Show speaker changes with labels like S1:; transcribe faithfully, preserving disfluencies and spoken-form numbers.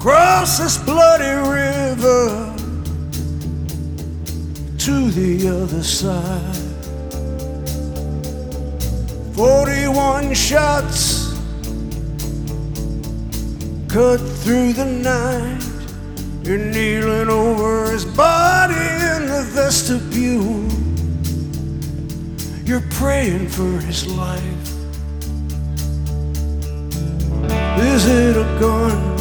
S1: Cross this bloody river to the other side. Forty-one shots cut through the night. You're kneeling over his body in the vestibule. You're praying for his life. Is it a gun?